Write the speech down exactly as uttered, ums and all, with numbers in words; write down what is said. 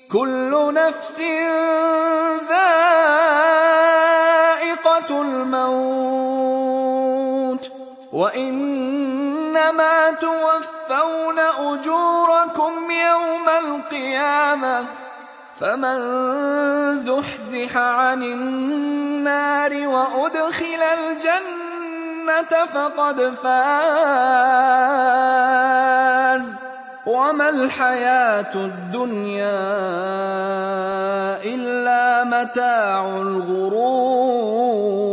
كل نفس ذائقة الموت وإنما توفون أجوركم يوم القيامة فمن زحزح عن النار وأدخل الجنة فقد فاز وما الحياة الدنيا إلا متاع الغرور.